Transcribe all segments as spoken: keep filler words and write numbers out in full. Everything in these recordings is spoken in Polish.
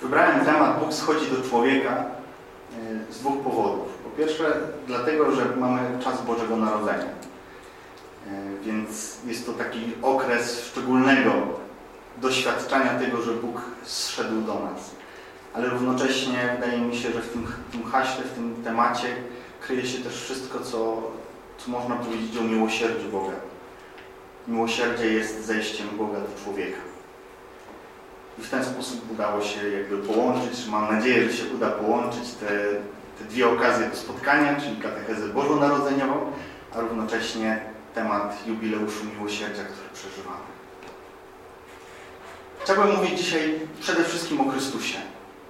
Wybrałem temat Bóg schodzi do człowieka z dwóch powodów. Po pierwsze, dlatego, że mamy czas Bożego Narodzenia. Więc jest to taki okres szczególnego doświadczenia tego, że Bóg zszedł do nas. Ale równocześnie wydaje mi się, że w tym, w tym haśle, w tym temacie kryje się też wszystko, co, co można powiedzieć o miłosierdziu Boga. Miłosierdzie jest zejściem Boga do człowieka. I w ten sposób udało się jakby połączyć, mam nadzieję, że się uda połączyć te, te dwie okazje do spotkania, czyli katechezę bożonarodzeniową, a równocześnie temat jubileuszu miłosierdzia, który przeżywamy. Chciałbym mówić dzisiaj przede wszystkim o Chrystusie.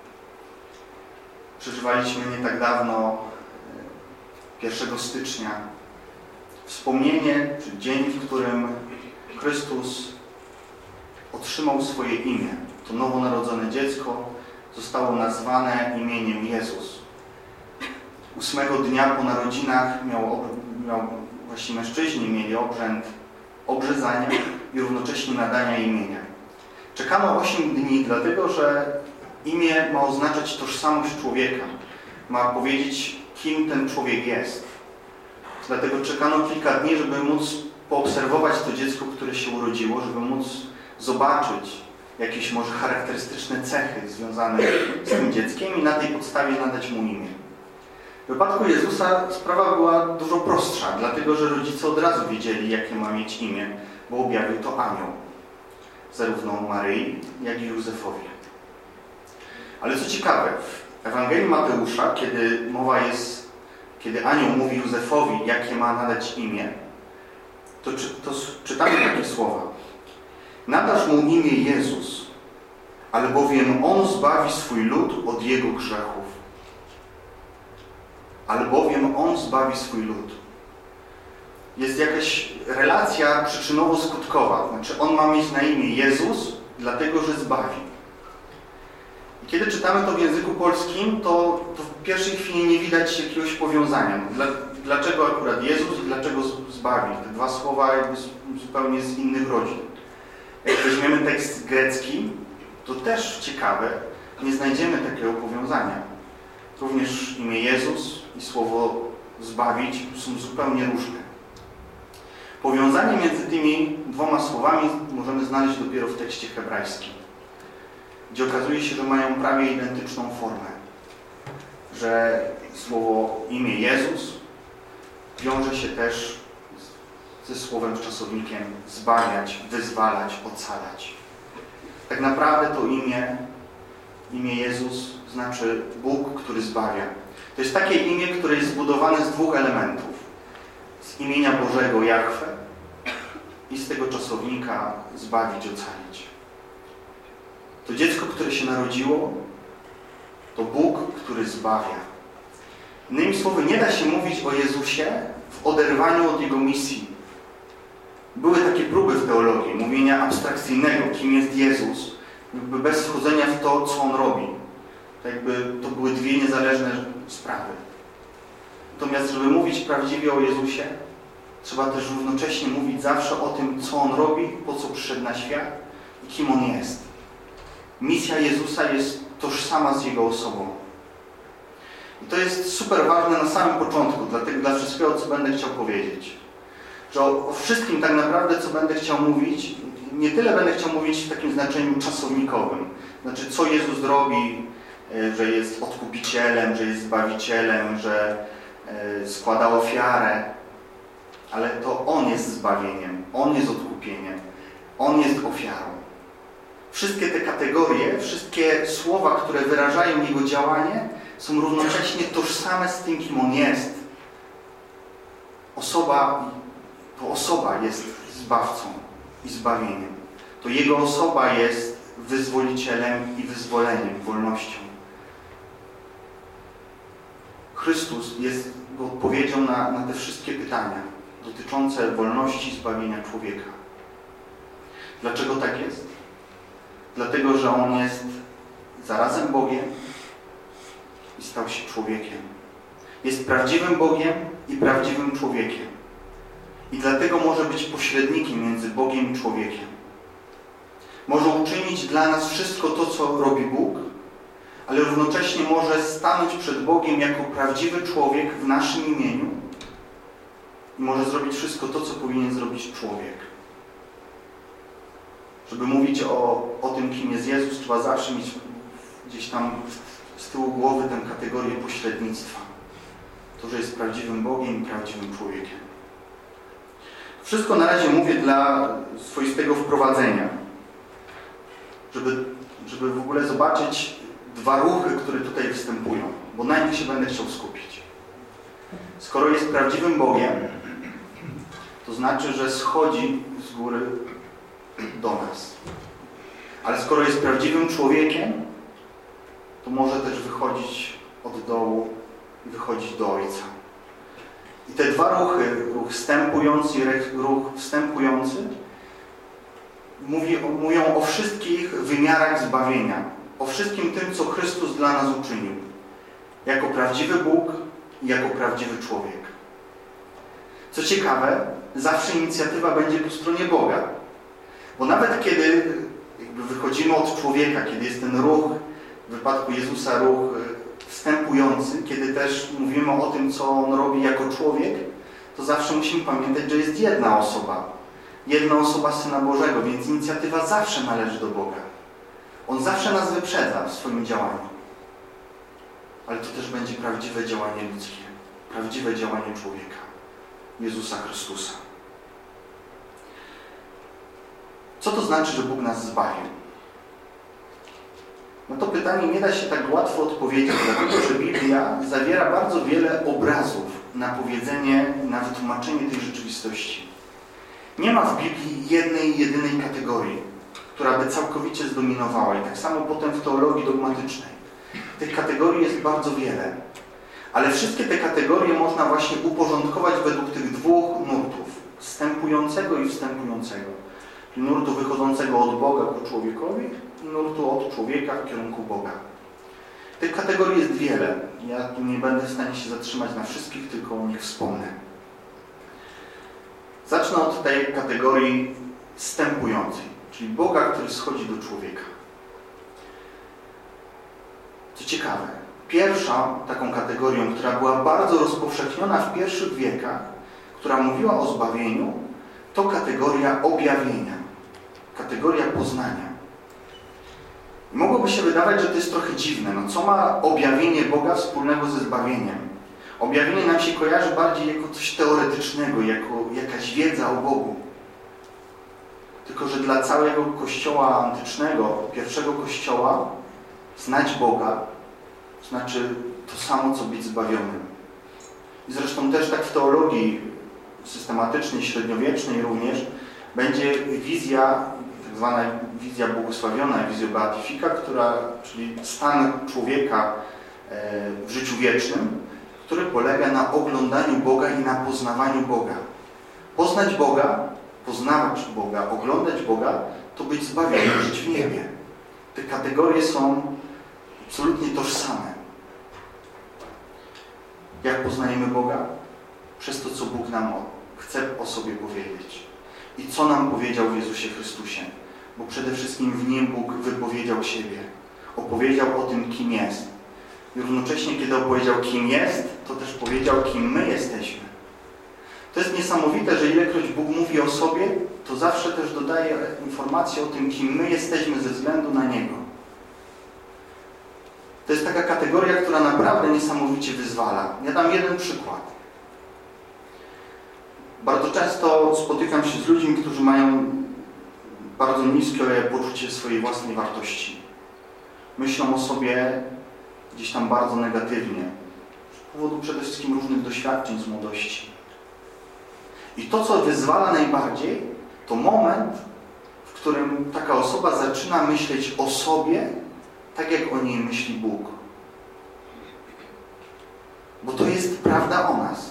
Przeżywaliśmy nie tak dawno, pierwszego stycznia, wspomnienie, czy dzień, w którym Chrystus otrzymał swoje imię. To nowonarodzone dziecko zostało nazwane imieniem Jezus. Ósmego dnia po narodzinach miał, miał właśnie mężczyźni mieli obrzęd obrzezania i równocześnie nadania imienia. Czekano osiem dni, dlatego że imię ma oznaczać tożsamość człowieka. Ma powiedzieć, kim ten człowiek jest. Dlatego czekano kilka dni, żeby móc poobserwować to dziecko, które się urodziło, żeby móc zobaczyć jakieś może charakterystyczne cechy związane z tym dzieckiem i na tej podstawie nadać mu imię. W wypadku Jezusa sprawa była dużo prostsza, dlatego że rodzice od razu wiedzieli, jakie ma mieć imię, bo objawił to anioł. Zarówno Maryi, jak i Józefowi. Ale co ciekawe, w Ewangelii Mateusza, kiedy mowa jest, kiedy anioł mówi Józefowi, jakie ma nadać imię, to, czy, to czytamy takie słowa. Nadasz mu imię Jezus, albowiem On zbawi swój lud od jego grzechów. Albowiem On zbawi swój lud. Jest jakaś relacja przyczynowo-skutkowa. Znaczy On ma mieć na imię Jezus, dlatego że zbawi. I kiedy czytamy to w języku polskim, to, to w pierwszej chwili nie widać jakiegoś powiązania. Dla, dlaczego akurat Jezus i dlaczego zbawi? Te dwa słowa jakby zupełnie z innych rodzin. Jak weźmiemy tekst grecki, to też ciekawe, nie znajdziemy takiego powiązania. Również imię Jezus i słowo zbawić są zupełnie różne. Powiązanie między tymi dwoma słowami możemy znaleźć dopiero w tekście hebrajskim, gdzie okazuje się, że mają prawie identyczną formę. Że słowo imię Jezus wiąże się też ze słowem z czasownikiem zbawiać, wyzwalać, ocalać. Tak naprawdę to imię, imię Jezus znaczy Bóg, który zbawia. To jest takie imię, które jest zbudowane z dwóch elementów. Z imienia Bożego Jahwe i z tego czasownika zbawić, ocalić. To dziecko, które się narodziło, to Bóg, który zbawia. Innymi słowy, nie da się mówić o Jezusie w oderwaniu od Jego misji. Były takie próby w teologii, mówienia abstrakcyjnego, kim jest Jezus, jakby bez wchodzenia w to, co On robi. To jakby to były dwie niezależne sprawy. Natomiast, żeby mówić prawdziwie o Jezusie, trzeba też równocześnie mówić zawsze o tym, co On robi, po co przyszedł na świat i kim On jest. Misja Jezusa jest tożsama z Jego osobą. I to jest super ważne na samym początku, dlatego dla wszystkiego, co będę chciał powiedzieć. Że o, o wszystkim tak naprawdę, co będę chciał mówić, nie tyle będę chciał mówić w takim znaczeniu czasownikowym. Znaczy, co Jezus robi, że jest odkupicielem, że jest zbawicielem, że składa ofiarę. Ale to On jest zbawieniem, On jest odkupieniem, On jest ofiarą. Wszystkie te kategorie, wszystkie słowa, które wyrażają Jego działanie, są równocześnie tożsame z tym, kim On jest. Osoba, to osoba jest zbawcą i zbawieniem. To Jego osoba jest wyzwolicielem i wyzwoleniem, wolnością. Chrystus jest odpowiedzią na, na te wszystkie pytania dotyczące wolności i zbawienia człowieka. Dlaczego tak jest? Dlatego, że On jest zarazem Bogiem i stał się człowiekiem. Jest prawdziwym Bogiem i prawdziwym człowiekiem. I dlatego może być pośrednikiem między Bogiem i człowiekiem. Może uczynić dla nas wszystko to, co robi Bóg, ale równocześnie może stanąć przed Bogiem jako prawdziwy człowiek w naszym imieniu i może zrobić wszystko to, co powinien zrobić człowiek. Żeby mówić o, o tym, kim jest Jezus, trzeba zawsze mieć gdzieś tam z tyłu głowy tę kategorię pośrednictwa. To, że jest prawdziwym Bogiem i prawdziwym człowiekiem. Wszystko na razie mówię dla swoistego wprowadzenia. Żeby, żeby w ogóle zobaczyć dwa ruchy, które tutaj występują. Bo na nich się będę chciał skupić. Skoro jest prawdziwym Bogiem, to znaczy, że schodzi z góry do nas. Ale skoro jest prawdziwym człowiekiem, to może też wychodzić od dołu i wychodzić do Ojca. I te dwa ruchy, ruch wstępujący i ruch wstępujący, mówi, mówią o wszystkich wymiarach zbawienia. O wszystkim tym, co Chrystus dla nas uczynił. Jako prawdziwy Bóg i jako prawdziwy człowiek. Co ciekawe, zawsze inicjatywa będzie po stronie Boga. Bo nawet kiedy jakby wychodzimy od człowieka, kiedy jest ten ruch, w wypadku Jezusa ruch wstępujący, kiedy też mówimy o tym, co On robi jako człowiek, to zawsze musimy pamiętać, że jest jedna osoba. Jedna osoba Syna Bożego, więc inicjatywa zawsze należy do Boga. On zawsze nas wyprzedza w swoim działaniu. Ale to też będzie prawdziwe działanie ludzkie. Prawdziwe działanie człowieka. Jezusa Chrystusa. Co to znaczy, że Bóg nas zbawił? No to pytanie nie da się tak łatwo odpowiedzieć, dlatego że Biblia zawiera bardzo wiele obrazów na powiedzenie, na wytłumaczenie tej rzeczywistości. Nie ma w Biblii jednej, jedynej kategorii, która by całkowicie zdominowała. I tak samo potem w teologii dogmatycznej. Tych kategorii jest bardzo wiele. Ale wszystkie te kategorie można właśnie uporządkować według tych dwóch nurtów. Wstępującego i wstępującego. Czyli nurtu wychodzącego od Boga ku człowiekowi i nurtu od człowieka w kierunku Boga. Tych kategorii jest wiele. Ja tu nie będę w stanie się zatrzymać na wszystkich, tylko o nich wspomnę. Zacznę od tej kategorii wstępującej, czyli Boga, który schodzi do człowieka. Co ciekawe, pierwsza taką kategorią, która była bardzo rozpowszechniona w pierwszych wiekach, która mówiła o zbawieniu, to kategoria objawienia, kategoria poznania. I mogłoby się wydawać, że to jest trochę dziwne. No co ma objawienie Boga wspólnego ze zbawieniem? Objawienie nam się kojarzy bardziej jako coś teoretycznego, jako jakaś wiedza o Bogu. Tylko że dla całego Kościoła antycznego, pierwszego Kościoła, znać Boga znaczy to samo, co być zbawionym. I zresztą też tak w teologii systematycznej, średniowiecznej również będzie wizja, tak zwana wizja błogosławiona, wizja beatifika, która, czyli stan człowieka w życiu wiecznym, który polega na oglądaniu Boga i na poznawaniu Boga. Poznać Boga, poznawać Boga, oglądać Boga, to być zbawionym, żyć w niebie. Te kategorie są absolutnie tożsame. Jak poznajemy Boga? Przez to, co Bóg nam chce o sobie powiedzieć. I co nam powiedział w Jezusie Chrystusie. Bo przede wszystkim w Nim Bóg wypowiedział siebie. Opowiedział o tym, kim jest. I równocześnie, kiedy opowiedział, kim jest, to też powiedział, kim my jesteśmy. To jest niesamowite, że ilekroć Bóg mówi o sobie, to zawsze też dodaje informację o tym, kim my jesteśmy ze względu na Niego. To jest taka kategoria, która naprawdę niesamowicie wyzwala. Ja dam jeden przykład. Bardzo często spotykam się z ludźmi, którzy mają bardzo niskie poczucie swojej własnej wartości. Myślą o sobie gdzieś tam bardzo negatywnie. Z powodu przede wszystkim różnych doświadczeń z młodości. I to, co wyzwala najbardziej, to moment, w którym taka osoba zaczyna myśleć o sobie tak, jak o niej myśli Bóg. Bo to jest prawda o nas.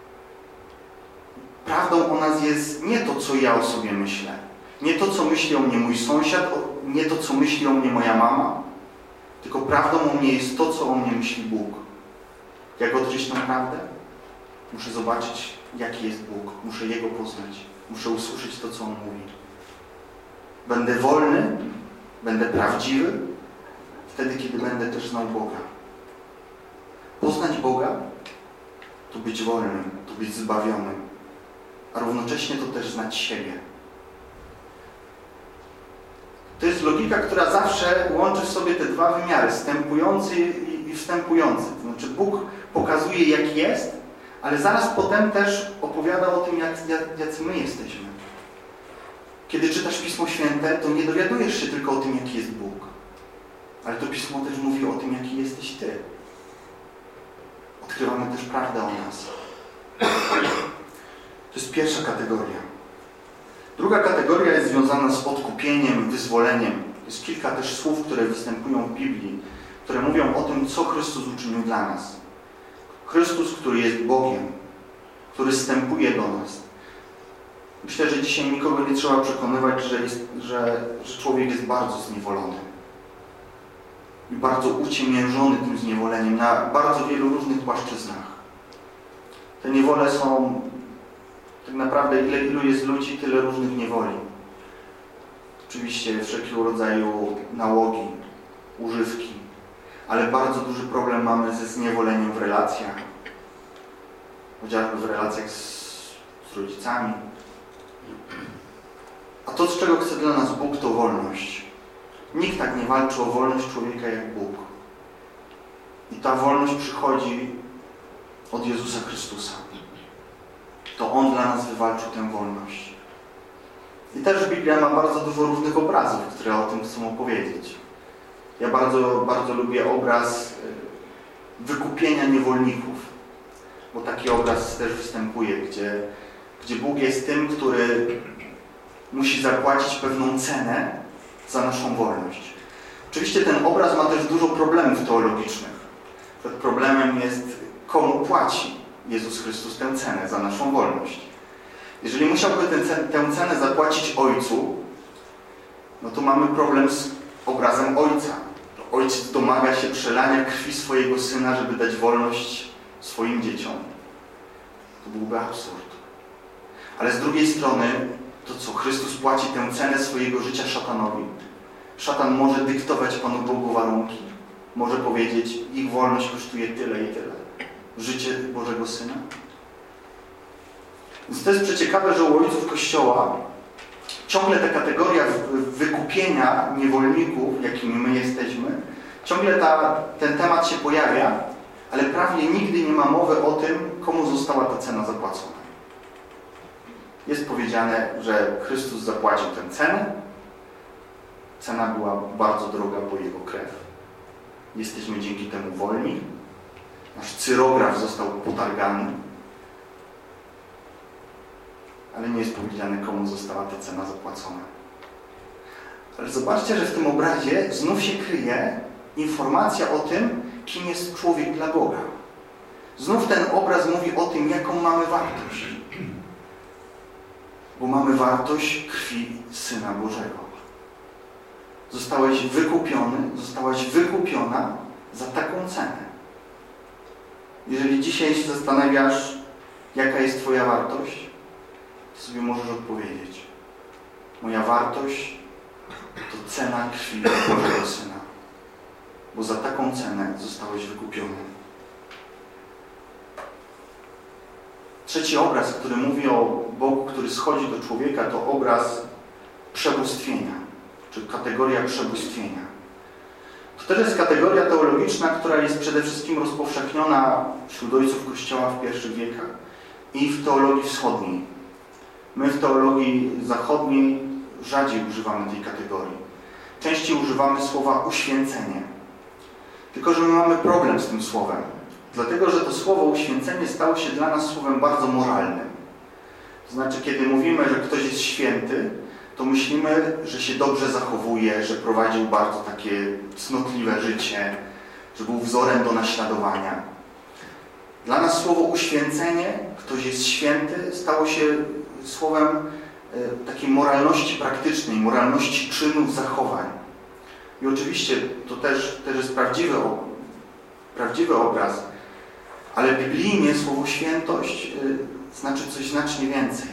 Prawdą o nas jest nie to, co ja o sobie myślę. Nie to, co myśli o mnie mój sąsiad, nie to, co myśli o mnie moja mama. Tylko prawdą o mnie jest to, co o mnie myśli Bóg. Jak odkryć tę prawdę? Muszę zobaczyć, jaki jest Bóg. Muszę Jego poznać. Muszę usłyszeć to, co On mówi. Będę wolny, będę prawdziwy, wtedy, kiedy będę też znał Boga. Poznać Boga to być wolnym, to być zbawionym, a równocześnie to też znać siebie. To jest logika, która zawsze łączy w sobie te dwa wymiary, wstępujący i wstępujący. To znaczy Bóg pokazuje, jaki jest, ale zaraz potem też opowiada o tym, jak, jacy my jesteśmy. Kiedy czytasz Pismo Święte, to nie dowiadujesz się tylko o tym, jaki jest Bóg. Ale to Pismo też mówi o tym, jaki jesteś Ty. Odkrywamy też prawdę o nas. To jest pierwsza kategoria. Druga kategoria jest związana z odkupieniem, wyzwoleniem. Jest kilka też słów, które występują w Biblii, które mówią o tym, co Chrystus uczynił dla nas. Chrystus, który jest Bogiem, który wstępuje do nas. Myślę, że dzisiaj nikogo nie trzeba przekonywać, że, jest, że, że człowiek jest bardzo zniewolony. I bardzo uciemiężony tym zniewoleniem na bardzo wielu różnych płaszczyznach. Te niewole są tak naprawdę, ile ilu jest ludzi, tyle różnych niewoli. Oczywiście wszelkiego rodzaju nałogi, używki, ale bardzo duży problem mamy ze zniewoleniem w relacjach. Chociażby w relacjach z, z rodzicami. A to, z czego chce dla nas Bóg, to wolność. Nikt tak nie walczy o wolność człowieka jak Bóg. I ta wolność przychodzi od Jezusa Chrystusa. To On dla nas wywalczył tę wolność. I też Biblia ma bardzo dużo różnych obrazów, które o tym chcą opowiedzieć. Ja bardzo, bardzo lubię obraz wykupienia niewolników, bo taki obraz też występuje, gdzie, gdzie Bóg jest tym, który musi zapłacić pewną cenę za naszą wolność. Oczywiście ten obraz ma też dużo problemów teologicznych. Przed problemem jest, komu płaci Jezus Chrystus tę cenę za naszą wolność. Jeżeli musiałby tę, tę cenę zapłacić Ojcu, no to mamy problem z obrazem Ojca. Ojciec domaga się przelania krwi swojego Syna, żeby dać wolność swoim dzieciom. To byłby absurd. Ale z drugiej strony, to co? Chrystus płaci tę cenę swojego życia szatanowi. Szatan może dyktować Panu Bogu warunki. Może powiedzieć, ich wolność kosztuje tyle i tyle. Życie Bożego Syna. Więc to jest przeciekawe, że u ojców Kościoła ciągle ta kategoria wykupienia niewolników, jakimi my jesteśmy, ciągle ta, ten temat się pojawia, ale prawie nigdy nie ma mowy o tym, komu została ta cena zapłacona. Jest powiedziane, że Chrystus zapłacił tę cenę. Cena była bardzo droga, bo Jego krew. Jesteśmy dzięki temu wolni. Nasz cyrograf został potargany. Ale nie jest powiedziane, komu została ta cena zapłacona. Ale zobaczcie, że w tym obrazie znów się kryje informacja o tym, kim jest człowiek dla Boga. Znów ten obraz mówi o tym, jaką mamy wartość. Bo mamy wartość krwi Syna Bożego. Zostałeś wykupiony, zostałaś wykupiona za taką cenę. Jeżeli dzisiaj się zastanawiasz, jaka jest Twoja wartość, to sobie możesz odpowiedzieć. Moja wartość to cena krwi Bożego Syna. Bo za taką cenę zostałeś wykupiony. Trzeci obraz, który mówi o Bogu, który schodzi do człowieka, to obraz przebóstwienia, czy kategoria przebóstwienia. To też jest kategoria teologiczna, która jest przede wszystkim rozpowszechniona wśród ojców Kościoła w pierwszych wiekach i w teologii wschodniej. My w teologii zachodniej rzadziej używamy tej kategorii. Częściej używamy słowa uświęcenie. Tylko że my mamy problem z tym słowem. Dlatego, że to słowo uświęcenie stało się dla nas słowem bardzo moralnym. To znaczy, kiedy mówimy, że ktoś jest święty, to myślimy, że się dobrze zachowuje, że prowadził bardzo takie cnotliwe życie, że był wzorem do naśladowania. Dla nas słowo uświęcenie, ktoś jest święty, stało się słowem takiej moralności praktycznej, moralności czynów, zachowań. I oczywiście to też, też jest prawdziwy, prawdziwy obraz, ale biblijnie słowo świętość znaczy coś znacznie więcej.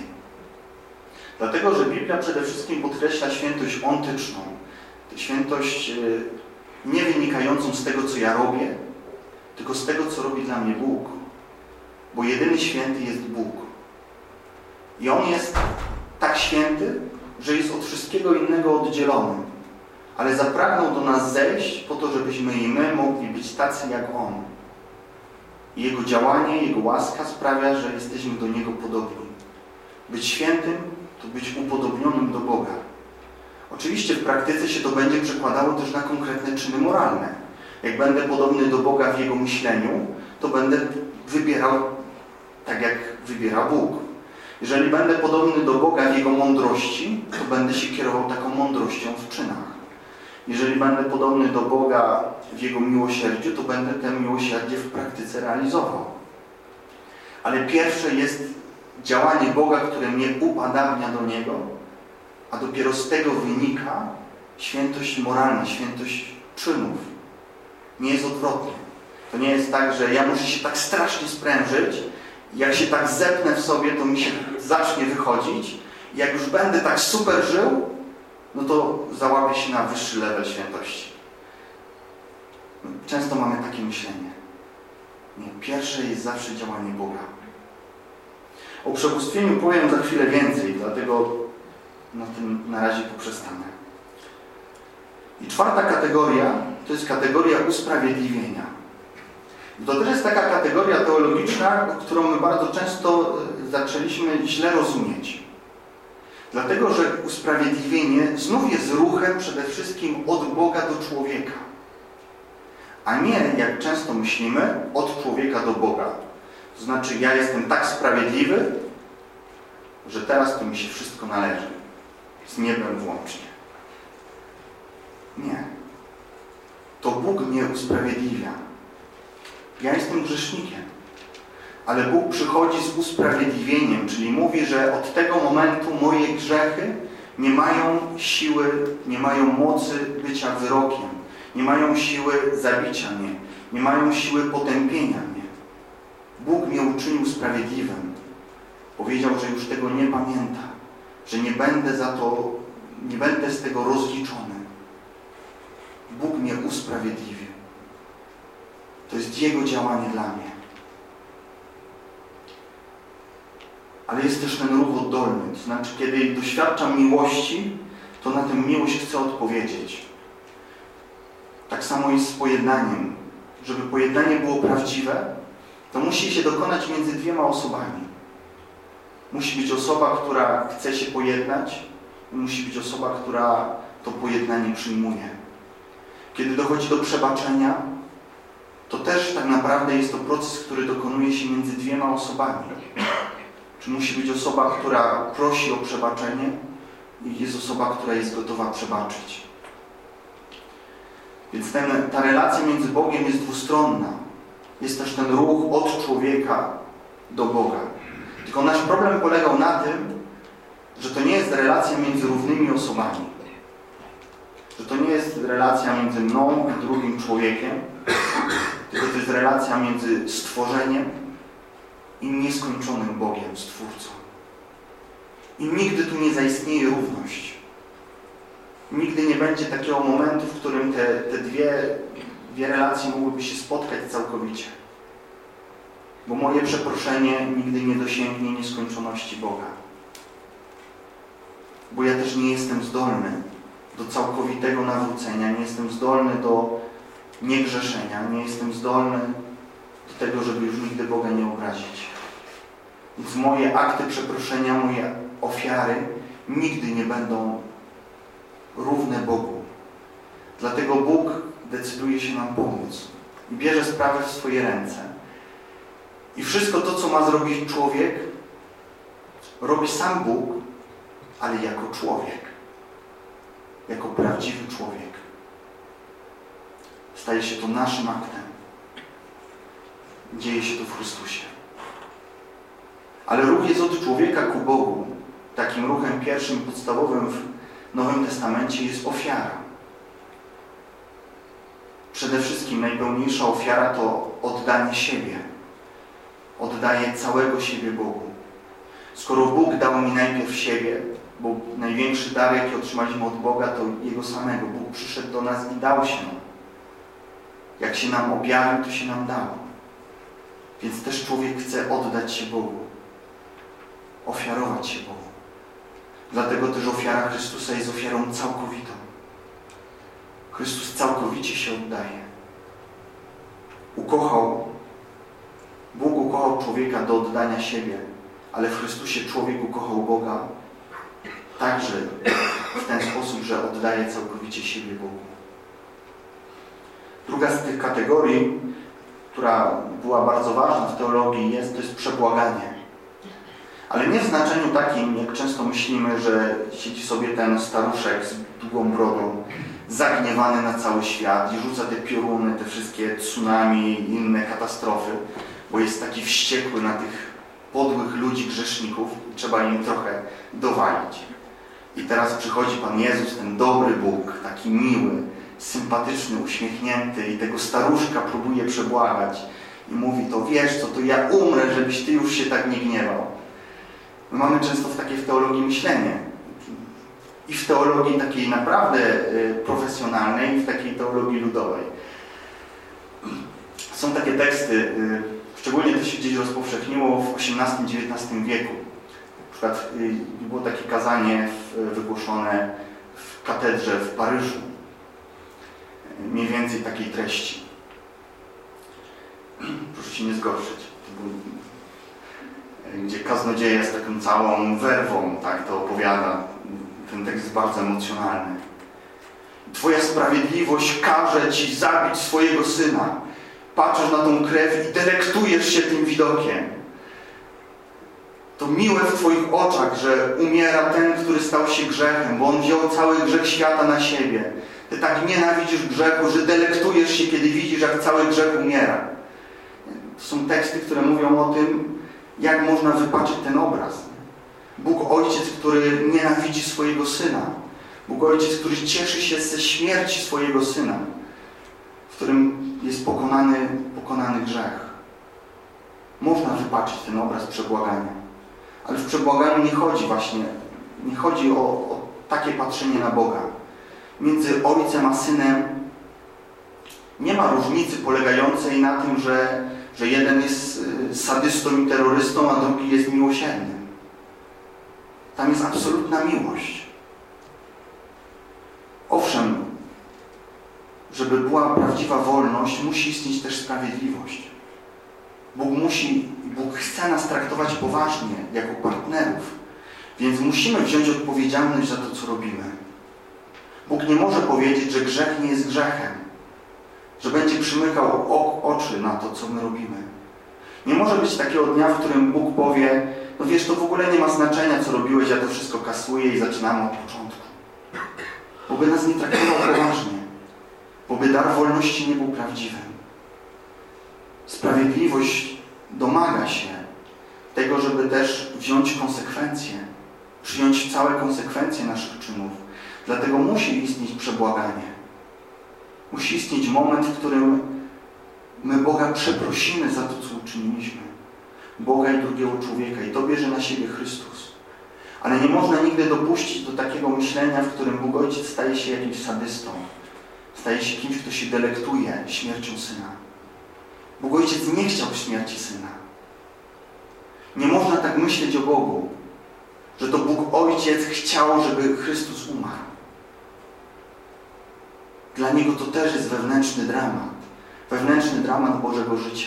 Dlatego, że Biblia przede wszystkim podkreśla świętość ontyczną. Świętość nie wynikającą z tego, co ja robię, tylko z tego, co robi dla mnie Bóg. Bo jedyny święty jest Bóg. I On jest tak święty, że jest od wszystkiego innego oddzielony. Ale zapragnął do nas zejść po to, żebyśmy i my mogli być tacy jak On. I Jego działanie, Jego łaska sprawia, że jesteśmy do Niego podobni. Być świętym to być upodobnionym do Boga. Oczywiście w praktyce się to będzie przekładało też na konkretne czyny moralne. Jak będę podobny do Boga w Jego myśleniu, to będę wybierał tak, jak wybiera Bóg. Jeżeli będę podobny do Boga w Jego mądrości, to będę się kierował taką mądrością w czynach. Jeżeli będę podobny do Boga w Jego miłosierdziu, to będę tę miłosierdzie w praktyce realizował. Ale pierwsze jest działanie Boga, które mnie upadabnia do Niego, a dopiero z tego wynika świętość moralna, świętość czynów. Nie jest odwrotnie. To nie jest tak, że ja muszę się tak strasznie sprężyć, jak się tak zepnę w sobie, to mi się zacznie wychodzić. Jak już będę tak super żył, no to załapię się na wyższy level świętości. Często mamy takie myślenie. Nie, pierwsze jest zawsze działanie Boga. O przebóstwieniu powiem za chwilę więcej, dlatego na tym na razie poprzestanę. I czwarta kategoria to jest kategoria usprawiedliwienia. To też jest taka kategoria teologiczna, którą my bardzo często zaczęliśmy źle rozumieć. Dlatego, że usprawiedliwienie znów jest ruchem przede wszystkim od Boga do człowieka. A nie, jak często myślimy, od człowieka do Boga. To znaczy, ja jestem tak sprawiedliwy, że teraz to mi się wszystko należy. Z niebem włącznie. Nie. To Bóg mnie usprawiedliwia. Ja jestem grzesznikiem. Ale Bóg przychodzi z usprawiedliwieniem, czyli mówi, że od tego momentu moje grzechy nie mają siły, nie mają mocy bycia wyrokiem. Nie mają siły zabicia mnie. Nie mają siły potępienia mnie. Bóg mnie uczynił sprawiedliwym. Powiedział, że już tego nie pamięta. Że nie będę za to, nie będę z tego rozliczony. Bóg mnie usprawiedliwił. To jest Jego działanie dla mnie. Ale jest też ten ruch oddolny. To znaczy, kiedy doświadczam miłości, to na tę miłość chcę odpowiedzieć. Tak samo jest z pojednaniem. Żeby pojednanie było prawdziwe, to musi się dokonać między dwiema osobami. Musi być osoba, która chce się pojednać i musi być osoba, która to pojednanie przyjmuje. Kiedy dochodzi do przebaczenia, to też tak naprawdę jest to proces, który dokonuje się między dwiema osobami. Czy musi być osoba, która prosi o przebaczenie i jest osoba, która jest gotowa przebaczyć. Więc ten, ta relacja między Bogiem jest dwustronna. Jest też ten ruch od człowieka do Boga. Tylko nasz problem polegał na tym, że to nie jest relacja między równymi osobami. Że to nie jest relacja między mną a drugim człowiekiem, tylko to jest relacja między stworzeniem i nieskończonym Bogiem, Stwórcą. I nigdy tu nie zaistnieje równość. Nigdy nie będzie takiego momentu, w którym te, te dwie, dwie relacje mogłyby się spotkać całkowicie. Bo moje przeproszenie nigdy nie dosięgnie nieskończoności Boga. Bo ja też nie jestem zdolny do całkowitego nawrócenia, nie jestem zdolny do niegrzeszenia, nie jestem zdolny do tego, żeby już nigdy Boga nie obrazić. Więc moje akty przeproszenia, moje ofiary nigdy nie będą równe Bogu. Dlatego Bóg decyduje się nam pomóc i bierze sprawę w swoje ręce. I wszystko to, co ma zrobić człowiek, robi sam Bóg, ale jako człowiek. Jako prawdziwy człowiek. Staje się to naszym aktem. Dzieje się to w Chrystusie. Ale ruch jest od człowieka ku Bogu. Takim ruchem pierwszym, podstawowym w Nowym Testamencie jest ofiara. Przede wszystkim najpełniejsza ofiara to oddanie siebie. Oddaję całego siebie Bogu. Skoro Bóg dał mi najpierw siebie, bo największy dar, jaki otrzymaliśmy od Boga, to Jego samego. Bóg przyszedł do nas i dał się. Jak się nam objawił, to się nam dało. Więc też człowiek chce oddać się Bogu. Ofiarować się Bogu. Dlatego też ofiara Chrystusa jest ofiarą całkowitą. Chrystus całkowicie się oddaje. Ukochał, Bóg ukochał człowieka do oddania siebie, ale w Chrystusie człowiek ukochał Boga także w ten sposób, że oddaje całkowicie siebie Bogu. Druga z tych kategorii, która była bardzo ważna w teologii, jest, to jest przebłaganie. Ale nie w znaczeniu takim, jak często myślimy, że siedzi sobie ten staruszek z długą brodą, zagniewany na cały świat i rzuca te pioruny, te wszystkie tsunami i inne katastrofy, bo jest taki wściekły na tych podłych ludzi, grzeszników i trzeba im trochę dowalić. I teraz przychodzi Pan Jezus, ten dobry Bóg, taki miły, sympatyczny, uśmiechnięty i tego staruszka próbuje przebłagać i mówi: to wiesz co, to ja umrę, żebyś Ty już się tak nie gniewał. My mamy często w takiej w teologii myślenie. I w teologii takiej naprawdę profesjonalnej, i w takiej teologii ludowej. Są takie teksty, szczególnie to się gdzieś rozpowszechniło w osiemnastym dziewiętnastym wieku. Na przykład było takie kazanie wygłoszone w katedrze w Paryżu. Mniej więcej takiej treści. Proszę się nie zgorszyć. Gdzie kaznodzieja z taką całą werwą tak to opowiada. Ten tekst jest bardzo emocjonalny. Twoja sprawiedliwość każe Ci zabić swojego syna. Patrzysz na tą krew i delektujesz się tym widokiem. To miłe w Twoich oczach, że umiera ten, który stał się grzechem, bo On wziął cały grzech świata na siebie. Ty tak nienawidzisz grzechu, że delektujesz się, kiedy widzisz, jak cały grzech umiera. To są teksty, które mówią o tym, jak można wypaczyć ten obraz. Bóg Ojciec, który nienawidzi swojego Syna. Bóg Ojciec, który cieszy się ze śmierci swojego Syna, w którym jest pokonany, pokonany grzech. Można wypaczyć ten obraz przebłagania. Ale w przebłaganiu nie chodzi właśnie, nie chodzi o, o takie patrzenie na Boga. Między Ojcem a Synem nie ma różnicy polegającej na tym, że, że jeden jest sadystą i terrorystą, a drugi jest miłosiernym. Tam jest absolutna miłość. Owszem, żeby była prawdziwa wolność, musi istnieć też sprawiedliwość. Bóg musi, Bóg chce nas traktować poważnie, jako partnerów, więc musimy wziąć odpowiedzialność za to, co robimy. Bóg nie może powiedzieć, że grzech nie jest grzechem, że będzie przymykał oczy na to, co my robimy. Nie może być takiego dnia, w którym Bóg powie: no wiesz, to w ogóle nie ma znaczenia, co robiłeś, ja to wszystko kasuję i zaczynamy od początku. Bo by nas nie traktował poważnie, bo by dar wolności nie był prawdziwym. Sprawiedliwość domaga się tego, żeby też wziąć konsekwencje, przyjąć całe konsekwencje naszych czynów. Dlatego musi istnieć przebłaganie. Musi istnieć moment, w którym my Boga przeprosimy za to, co uczyniliśmy. Boga i drugiego człowieka. I to bierze na siebie Chrystus. Ale nie można nigdy dopuścić do takiego myślenia, w którym Bóg Ojciec staje się jakimś sadystą. Staje się kimś, kto się delektuje śmiercią Syna. Bóg Ojciec nie chciał śmierci Syna. Nie można tak myśleć o Bogu, że to Bóg Ojciec chciał, żeby Chrystus umarł. Dla Niego to też jest wewnętrzny dramat. Wewnętrzny dramat Bożego życia.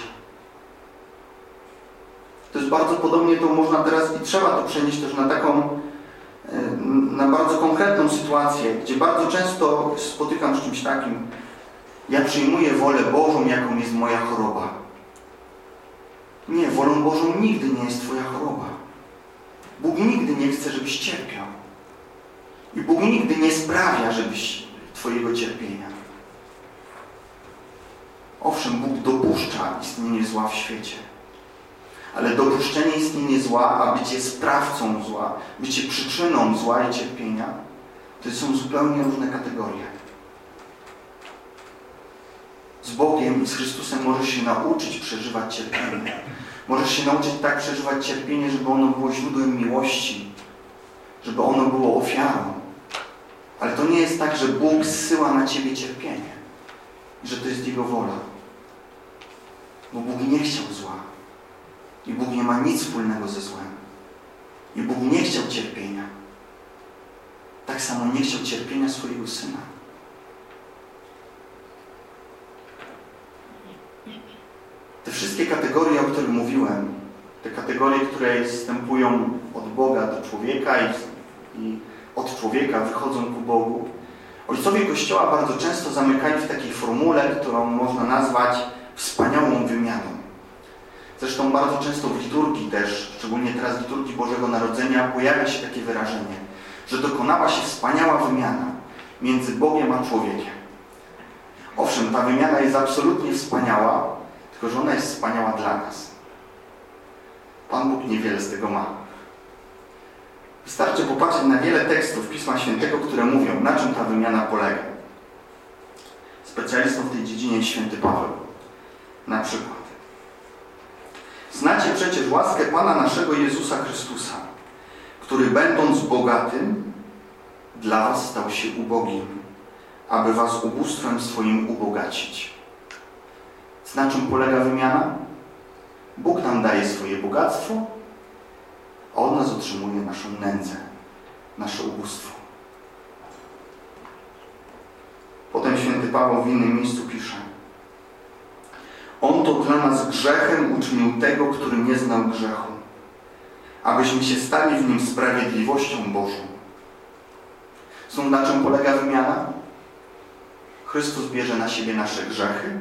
To jest bardzo podobnie, to można teraz i trzeba to przenieść też na taką, na bardzo konkretną sytuację, gdzie bardzo często spotykam z czymś takim: ja przyjmuję wolę Bożą, jaką jest moja choroba. Nie, wolą Bożą nigdy nie jest Twoja choroba. Bóg nigdy nie chce, żebyś cierpiał. I Bóg nigdy nie sprawia, żebyś Twojego cierpienia. Owszem, Bóg dopuszcza istnienie zła w świecie. Ale dopuszczenie istnienia zła, a bycie sprawcą zła, bycie przyczyną zła i cierpienia, to są zupełnie różne kategorie. Z Bogiem i z Chrystusem możesz się nauczyć przeżywać cierpienie. Możesz się nauczyć tak przeżywać cierpienie, żeby ono było źródłem miłości, żeby ono było ofiarą. Ale to nie jest tak, że Bóg zsyła na Ciebie cierpienie. i że to jest Jego wola. Bo Bóg nie chciał zła. I Bóg nie ma nic wspólnego ze złem. I Bóg nie chciał cierpienia. Tak samo nie chciał cierpienia swojego Syna. Te wszystkie kategorie, o których mówiłem, te kategorie, które wstępują od Boga do człowieka i, i od człowieka wychodzą ku Bogu, ojcowie Kościoła bardzo często zamykali w takiej formule, którą można nazwać wspaniałą wymianą. Zresztą bardzo często w liturgii też, szczególnie teraz w liturgii Bożego Narodzenia, pojawia się takie wyrażenie, że dokonała się wspaniała wymiana między Bogiem a człowiekiem. Owszem, ta wymiana jest absolutnie wspaniała, tylko że ona jest wspaniała dla nas. Pan Bóg niewiele z tego ma. Wystarczy popatrzeć na wiele tekstów Pisma Świętego, które mówią, na czym ta wymiana polega. Specjalistą w tej dziedzinie jest święty Paweł. Na przykład. Znacie przecież łaskę Pana naszego Jezusa Chrystusa, który będąc bogatym, dla was stał się ubogim, aby was ubóstwem swoim ubogacić. Na czym polega wymiana? Bóg nam daje swoje bogactwo, a od nas otrzymuje naszą nędzę, nasze ubóstwo. Potem święty Paweł w innym miejscu pisze: On to dla nas grzechem uczynił tego, który nie znał grzechu, abyśmy się stali w nim sprawiedliwością Bożą. Znów na czym polega wymiana? Chrystus bierze na siebie nasze grzechy,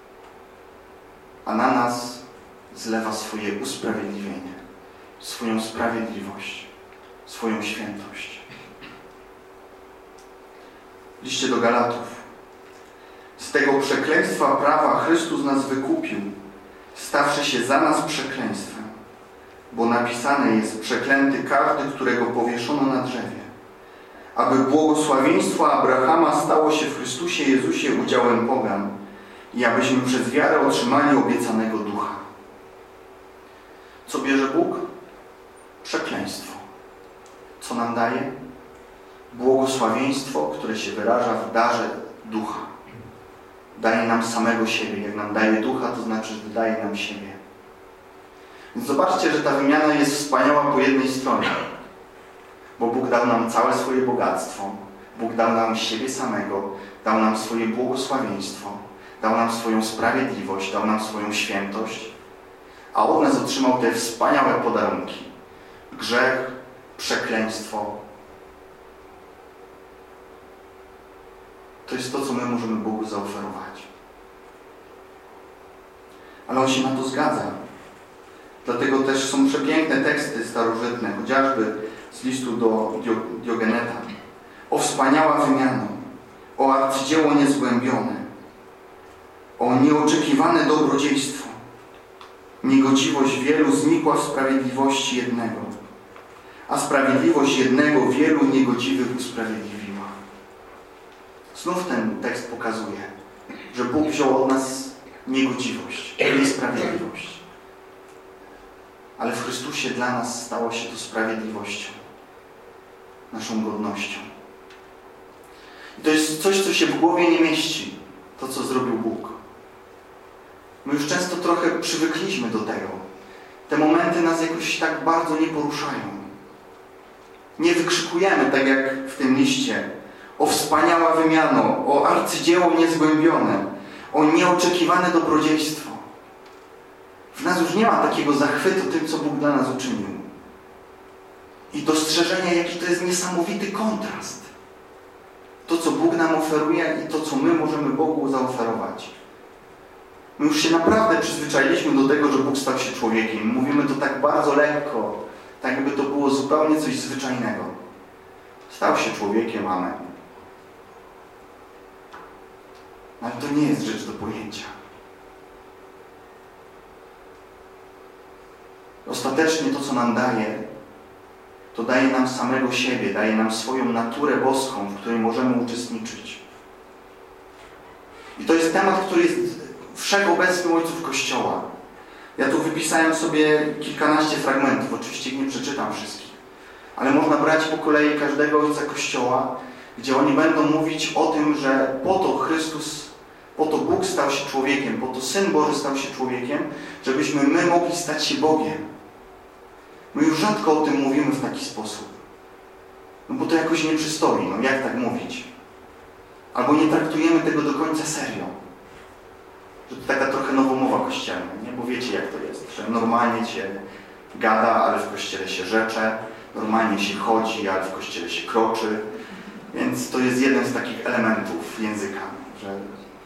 a na nas zlewa swoje usprawiedliwienie, swoją sprawiedliwość, swoją świętość. W liście do Galatów: Z tego przekleństwa prawa Chrystus nas wykupił, stawszy się za nas przekleństwem, bo napisane jest: przeklęty każdy, którego powieszono na drzewie, aby błogosławieństwo Abrahama stało się w Chrystusie Jezusie udziałem pogan i abyśmy przez wiarę otrzymali obiecanego ducha. Co bierze Bóg? Przekleństwo. Co nam daje? Błogosławieństwo, które się wyraża w darze ducha. Daje nam samego siebie. Jak nam daje ducha, to znaczy, że daje nam siebie. Więc zobaczcie, że ta wymiana jest wspaniała po jednej stronie. Bo Bóg dał nam całe swoje bogactwo. Bóg dał nam siebie samego. Dał nam swoje błogosławieństwo. Dał nam swoją sprawiedliwość. Dał nam swoją świętość. A od nas otrzymał te wspaniałe podarunki. Grzech, przekleństwo. To jest to, co my możemy Bogu zaoferować. Ale On się na to zgadza. Dlatego też są przepiękne teksty starożytne, chociażby z listu do Diogeneta. O wspaniała wymiana, o arcydzieło niezgłębione, o nieoczekiwane dobrodziejstwo. Niegodziwość wielu znikła w sprawiedliwości jednego, a sprawiedliwość jednego wielu niegodziwych usprawiedliwiła. Znów ten tekst pokazuje, że Bóg wziął od nas niegodziwość, niesprawiedliwość. Ale w Chrystusie dla nas stało się to sprawiedliwością, naszą godnością. I to jest coś, co się w głowie nie mieści, to co zrobił Bóg. My już często trochę przywykliśmy do tego. Te momenty nas jakoś tak bardzo nie poruszają. Nie wykrzykujemy, tak jak w tym liście, o wspaniała wymiano, o arcydzieło niezgłębione, o nieoczekiwane dobrodziejstwo. W nas już nie ma takiego zachwytu tym, co Bóg dla nas uczynił. I dostrzeżenia, jaki to jest niesamowity kontrast. To, co Bóg nam oferuje i to, co my możemy Bogu zaoferować. My już się naprawdę przyzwyczailiśmy do tego, że Bóg stał się człowiekiem. Mówimy to tak bardzo lekko, tak jakby to było zupełnie coś zwyczajnego. Stał się człowiekiem, amen. Ale to nie jest rzecz do pojęcia. Ostatecznie to, co nam daje, to daje nam samego siebie, daje nam swoją naturę boską, w której możemy uczestniczyć. I to jest temat, który jest wszechobecny u ojców Kościoła. Ja tu wypisałem sobie kilkanaście fragmentów, oczywiście nie przeczytam wszystkich, ale można brać po kolei każdego ojca Kościoła, gdzie oni będą mówić o tym, że po to Chrystus Po to Bóg stał się człowiekiem, po to Syn Boży stał się człowiekiem, żebyśmy my mogli stać się Bogiem. My już rzadko o tym mówimy w taki sposób. No bo to jakoś nie przystoi, no jak tak mówić? Albo nie traktujemy tego do końca serio. Że to taka trochę nowomowa kościelna, nie? Bo wiecie jak to jest, że normalnie się gada, ale w kościele się rzecze, normalnie się chodzi, ale w kościele się kroczy. Więc to jest jeden z takich elementów języka, że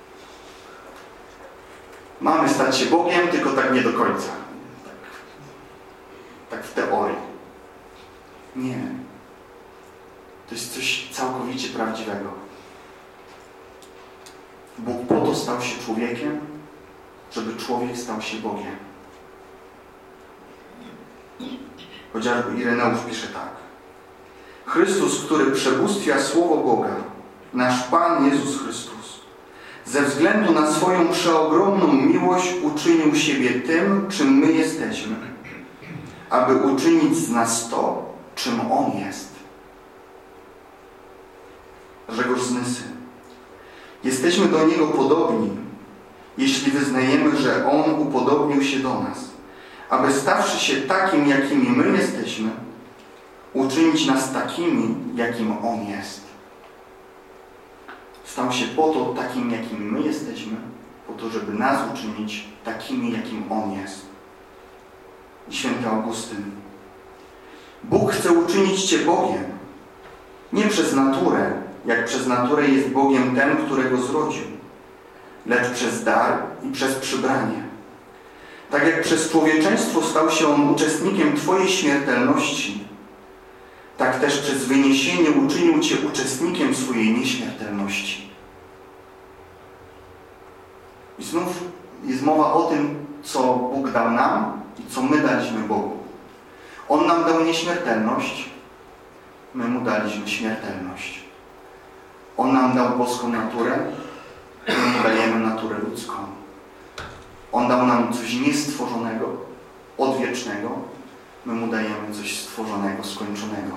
mamy stać się Bogiem, tylko tak nie do końca. Tak, tak w teorii. Nie. To jest coś całkowicie prawdziwego. Bóg po to stał się człowiekiem, żeby człowiek stał się Bogiem. Chociażby Ireneusz pisze tak. Chrystus, który przebóstwia Słowo Boga, nasz Pan Jezus Chrystus, ze względu na swoją przeogromną miłość uczynił siebie tym, czym my jesteśmy, aby uczynić z nas to, czym On jest. Grzegorz Znysy. Jesteśmy do Niego podobni, jeśli wyznajemy, że On upodobnił się do nas, aby stawszy się takim, jakimi my jesteśmy, uczynić nas takimi, jakim On jest. Stał się po to takim, jakim my jesteśmy, po to, żeby nas uczynić takimi, jakim On jest. I święty Augustyn. Bóg chce uczynić Cię Bogiem, nie przez naturę, jak przez naturę jest Bogiem ten, którego zrodził, lecz przez dar i przez przybranie. Tak jak przez człowieczeństwo stał się On uczestnikiem Twojej śmiertelności, tak też przez wyniesienie uczynił Cię uczestnikiem swojej nieśmiertelności. I znów jest mowa o tym, co Bóg dał nam i co my daliśmy Bogu. On nam dał nieśmiertelność, my Mu daliśmy śmiertelność. On nam dał boską naturę, my Mu dajemy naturę ludzką. On dał nam coś niestworzonego, odwiecznego, my Mu dajemy coś stworzonego, skończonego.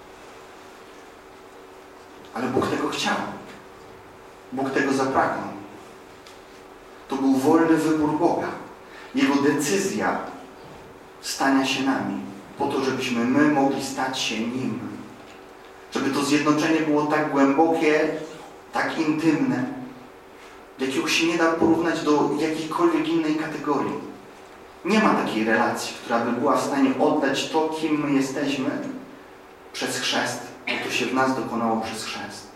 Ale Bóg tego chciał. Bóg tego zapragnął. To był wolny wybór Boga. Jego decyzja stania się nami, po to, żebyśmy my mogli stać się Nim. Żeby to zjednoczenie było tak głębokie, tak intymne, jakiego się nie da porównać do jakiejkolwiek innej kategorii. Nie ma takiej relacji, która by była w stanie oddać to, kim my jesteśmy przez chrzest, bo to się w nas dokonało przez chrzest.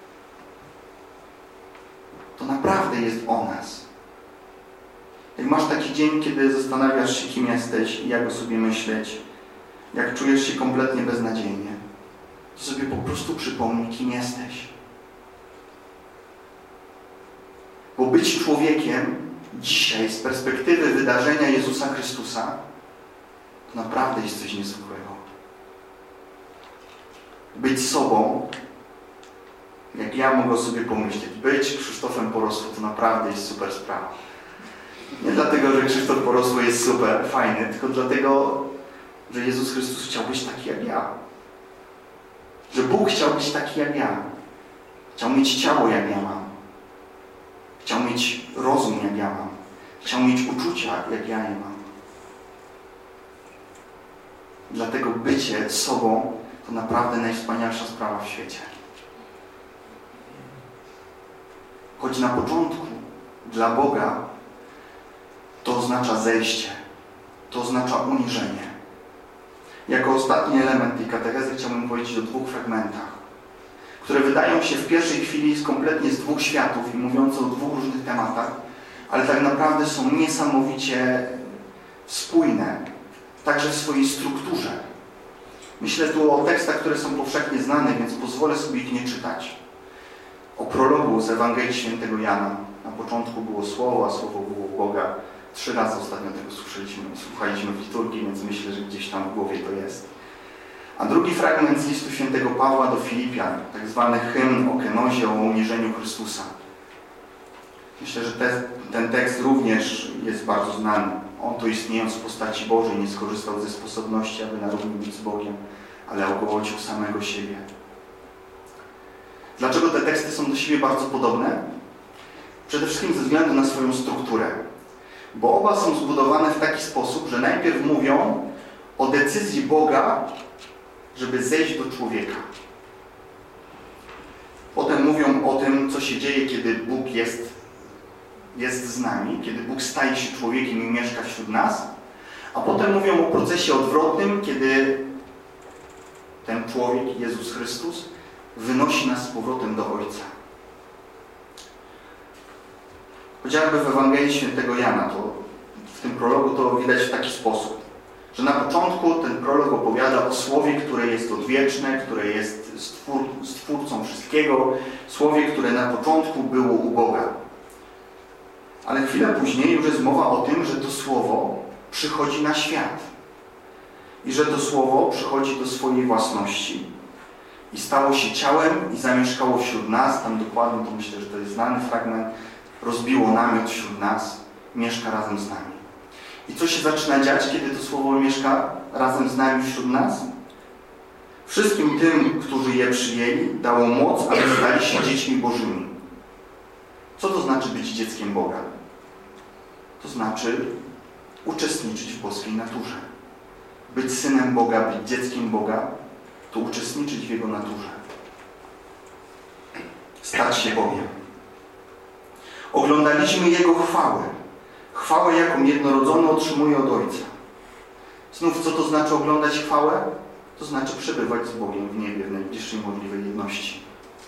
To naprawdę jest o nas. Jak masz taki dzień, kiedy zastanawiasz się, kim jesteś i jak o sobie myśleć, jak czujesz się kompletnie beznadziejnie, to sobie po prostu przypomnij, kim jesteś. Bo być człowiekiem dzisiaj z perspektywy wydarzenia Jezusa Chrystusa to naprawdę jest coś niezwykłego. Być sobą, jak ja mogę sobie pomyśleć, być Krzysztofem Porosłym to naprawdę jest super sprawa. Nie dlatego, że Krzysztof Porosły jest super, fajny, tylko dlatego, że Jezus Chrystus chciał być taki jak ja. Że Bóg chciał być taki jak ja. Chciał mieć ciało jak ja mam. Chciał mieć rozum jak ja mam. Chciał mieć uczucia jak ja je mam. Dlatego bycie sobą to naprawdę najwspanialsza sprawa w świecie. Choć na początku dla Boga to oznacza zejście. To oznacza uniżenie. Jako ostatni element tej katechezy chciałbym powiedzieć o dwóch fragmentach, które wydają się w pierwszej chwili kompletnie z dwóch światów i mówiące o dwóch różnych tematach, ale tak naprawdę są niesamowicie spójne, także w swojej strukturze. Myślę tu o tekstach, które są powszechnie znane, więc pozwolę sobie ich nie czytać. O prologu z Ewangelii Świętego Jana. Na początku było Słowo, a Słowo było u Boga. Trzy razy ostatnio tego słyszeliśmy, słuchaliśmy w liturgii, więc myślę, że gdzieś tam w głowie to jest. A drugi fragment z listu świętego Pawła do Filipian, tak zwany hymn o kenozie, o uniżeniu Chrystusa. Myślę, że te, ten tekst również jest bardzo znany. On to istniejąc w postaci Bożej nie skorzystał ze sposobności, aby na równi być z Bogiem, ale ogołocił samego siebie. Dlaczego te teksty są do siebie bardzo podobne? Przede wszystkim ze względu na swoją strukturę. Bo oba są zbudowane w taki sposób, że najpierw mówią o decyzji Boga, żeby zejść do człowieka. Potem mówią o tym, co się dzieje, kiedy Bóg jest, jest z nami, kiedy Bóg staje się człowiekiem i mieszka wśród nas. A potem mówią o procesie odwrotnym, kiedy ten człowiek, Jezus Chrystus, wynosi nas z powrotem do Ojca. Chociażby w Ewangelii Świętego Jana, to w tym prologu to widać w taki sposób, że na początku ten prolog opowiada o Słowie, które jest odwieczne, które jest stwór, stwórcą wszystkiego, Słowie, które na początku było u Boga. Ale chwilę później już jest mowa o tym, że to Słowo przychodzi na świat i że to Słowo przychodzi do swojej własności i stało się ciałem i zamieszkało wśród nas. Tam dokładnie, to myślę, że to jest znany fragment, rozbiło namiot wśród nas, mieszka razem z nami. I co się zaczyna dziać, kiedy to Słowo mieszka razem z nami wśród nas? Wszystkim tym, którzy je przyjęli, dało moc, aby stali się dziećmi Bożymi. Co to znaczy być dzieckiem Boga? To znaczy uczestniczyć w boskiej naturze. Być synem Boga, być dzieckiem Boga, to uczestniczyć w Jego naturze. Stać się Bogiem. Oglądaliśmy Jego chwałę. Chwałę, jaką jednorodzony otrzymuje od Ojca. Znów, co to znaczy oglądać chwałę? To znaczy przebywać z Bogiem w niebie, w najbliższej możliwej jedności.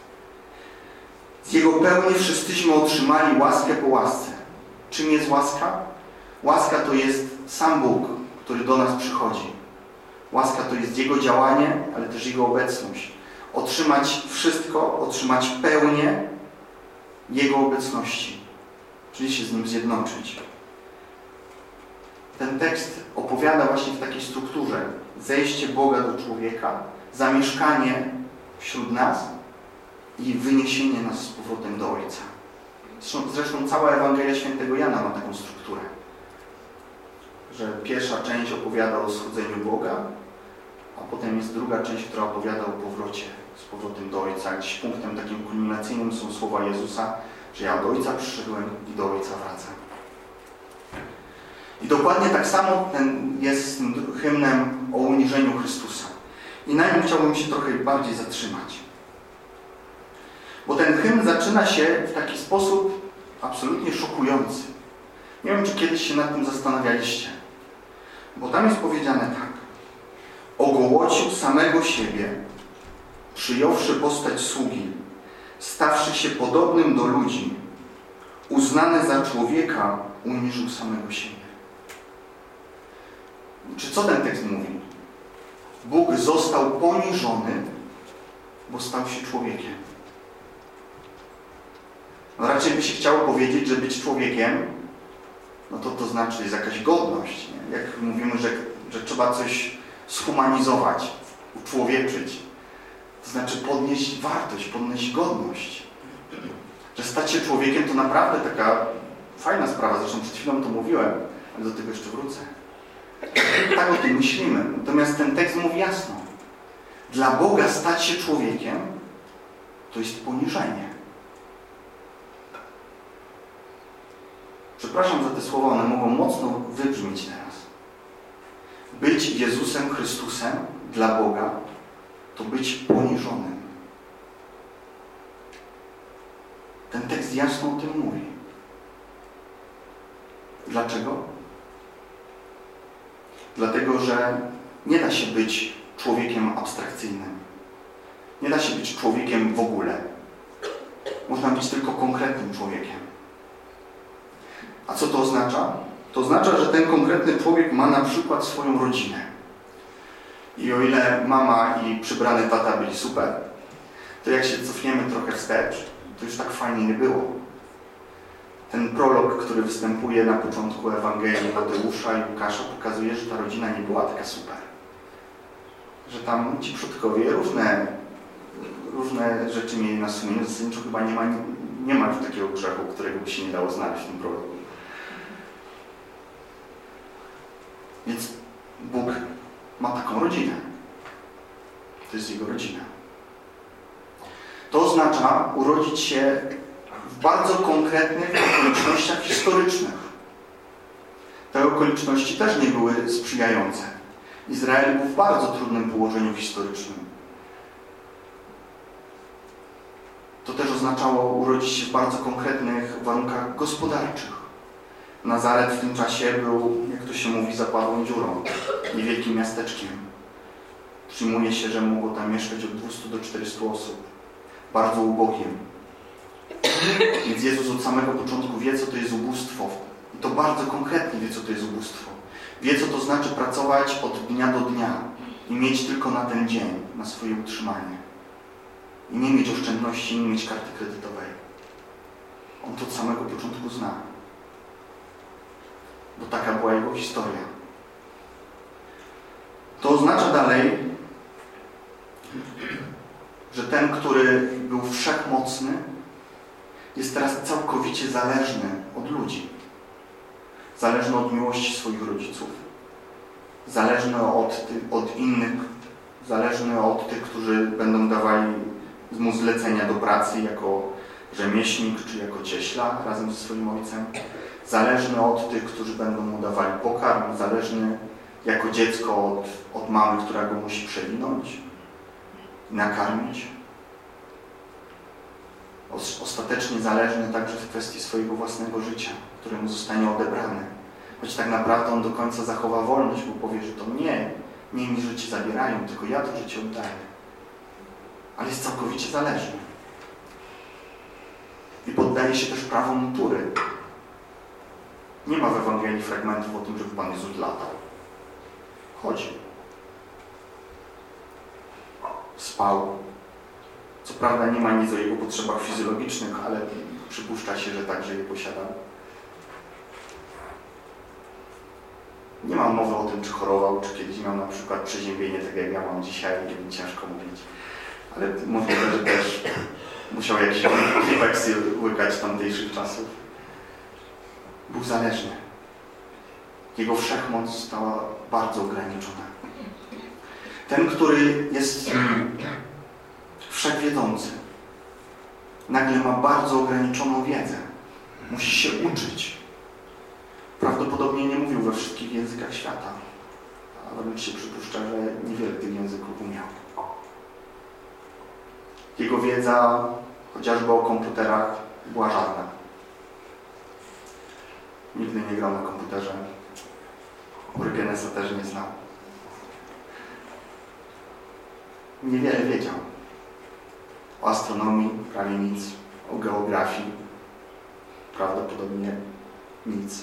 Z Jego pełni wszyscyśmy otrzymali łaskę po łasce. Czym jest łaska? Łaska to jest sam Bóg, który do nas przychodzi. Łaska to jest Jego działanie, ale też Jego obecność. Otrzymać wszystko, otrzymać pełnię Jego obecności. Czyli się z Nim zjednoczyć. Ten tekst opowiada właśnie w takiej strukturze zejście Boga do człowieka, zamieszkanie wśród nas i wyniesienie nas z powrotem do Ojca. Zresztą, zresztą cała Ewangelia Świętego Jana ma taką strukturę, że pierwsza część opowiada o schodzeniu Boga, a potem jest druga część, która opowiada o powrocie z powrotem do Ojca. Gdzieś punktem takim kulminacyjnym są słowa Jezusa, że ja do Ojca przyszedłem i do Ojca wracam. I dokładnie tak samo ten jest hymnem o uniżeniu Chrystusa. I na nim chciałbym się trochę bardziej zatrzymać. Bo ten hymn zaczyna się w taki sposób absolutnie szokujący. Nie wiem, czy kiedyś się nad tym zastanawialiście. Bo tam jest powiedziane tak. Ogołocił samego siebie, przyjąwszy postać sługi, stawszy się podobnym do ludzi, uznany za człowieka, uniżył samego siebie. Czy co ten tekst mówi? Bóg został poniżony, bo stał się człowiekiem. No raczej by się chciało powiedzieć, że być człowiekiem, no to to znaczy jest jakaś godność. Nie? Jak mówimy, że, że trzeba coś zhumanizować, uczłowieczyć, to znaczy podnieść wartość, podnieść godność. Że stać się człowiekiem to naprawdę taka fajna sprawa. Zresztą przed chwilą to mówiłem, ale do tego jeszcze wrócę. Tak o tym myślimy. Natomiast ten tekst mówi jasno. Dla Boga stać się człowiekiem to jest poniżenie. Przepraszam za te słowa, one mogą mocno wybrzmieć teraz. Być Jezusem Chrystusem dla Boga to być poniżonym. Ten tekst jasno o tym mówi. Dlaczego? Dlatego, że nie da się być człowiekiem abstrakcyjnym. Nie da się być człowiekiem w ogóle. Można być tylko konkretnym człowiekiem. A co to oznacza? To oznacza, że ten konkretny człowiek ma na przykład swoją rodzinę. I o ile mama i przybrany tata byli super, to jak się cofniemy trochę wstecz, to już tak fajnie nie było. Ten prolog, który występuje na początku Ewangelii Mateusza i Łukasza, pokazuje, że ta rodzina nie była taka super. Że tam ci przodkowie różne, różne rzeczy mieli na sumieniu. Zasadniczo chyba nie ma, nie ma już takiego grzechu, którego by się nie dało znaleźć w tym prologu. Więc Bóg ma taką rodzinę. To jest Jego rodzina. To oznacza urodzić się w w bardzo konkretnych okolicznościach historycznych. Te okoliczności też nie były sprzyjające. Izrael był w bardzo trudnym położeniu historycznym. To też oznaczało urodzić się w bardzo konkretnych warunkach gospodarczych. Nazaret w tym czasie był, jak to się mówi, zapadłą dziurą, niewielkim miasteczkiem. Przyjmuje się, że mogło tam mieszkać od dwustu do czterystu osób. Bardzo ubogiem. Więc Jezus od samego początku wie, co to jest ubóstwo. I to bardzo konkretnie wie, co to jest ubóstwo. Wie, co to znaczy pracować od dnia do dnia i mieć tylko na ten dzień, na swoje utrzymanie. I nie mieć oszczędności, nie mieć karty kredytowej. On to od samego początku zna. Bo taka była jego historia. To oznacza dalej, że ten, który był wszechmocny, jest teraz całkowicie zależny od ludzi. Zależny od miłości swoich rodziców. Zależny od, od innych. Zależny od tych, którzy będą dawali mu zlecenia do pracy jako rzemieślnik czy jako cieśla razem ze swoim ojcem. Zależny od tych, którzy będą mu dawali pokarm. Zależny jako dziecko od, od mamy, która go musi przewinąć i nakarmić. Ostatecznie zależny także w kwestii swojego własnego życia, które mu zostanie odebrane. Choć tak naprawdę on do końca zachowa wolność, bo powie, że to nie, nie mi życie zabierają, tylko ja to życie oddaję. Ale jest całkowicie zależny. I poddaje się też prawom natury. Nie ma w Ewangelii fragmentów o tym, żeby Pan Jezus latał. Chodzi. Spał. Co prawda nie ma nic o jego potrzebach fizjologicznych, ale przypuszcza się, że także je posiadał. Nie mam mowy o tym, czy chorował, czy kiedyś miał na przykład przeziębienie, tak jak ja mam dzisiaj, nie wiem, ciężko mówić. Ale możliwe, że też musiał jakieś infekcje łykać z tamtejszych czasów. Był zależny. Jego wszechmoc została bardzo ograniczona. Ten, który jest wszechwiedzący, nagle ma bardzo ograniczoną wiedzę. Musi się uczyć. Prawdopodobnie nie mówił we wszystkich językach świata, a wręcz się przypuszcza, że niewiele tych języków umiał. Jego wiedza, chociażby o komputerach, była żadna. Nigdy nie grał na komputerze. Orygenesa też nie znał. Niewiele wiedział. O astronomii prawie nic. O geografii prawdopodobnie nic.